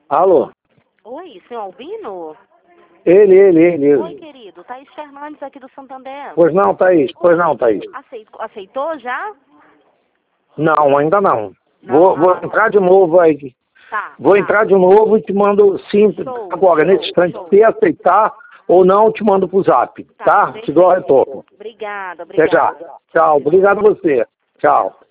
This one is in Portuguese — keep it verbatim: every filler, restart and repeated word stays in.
Alô? Oi, senhor Albino? Ele, ele, ele. ele. Oi, querido. Thaís Fernandes aqui do Santander. Pois não, Thaís. Pois não, Thaís. Aceitou, aceitou já? Não, ainda não. Não, vou, não. vou entrar de novo aí. Tá. Vou tá. entrar de novo e te mando sim, Show, agora, show, nesse instante, show. se aceitar ou não, te mando pro zap, tá? Tá, Te dou o retorno. Obrigada, Até obrigada. já. Tchau. Obrigado a você. Tchau.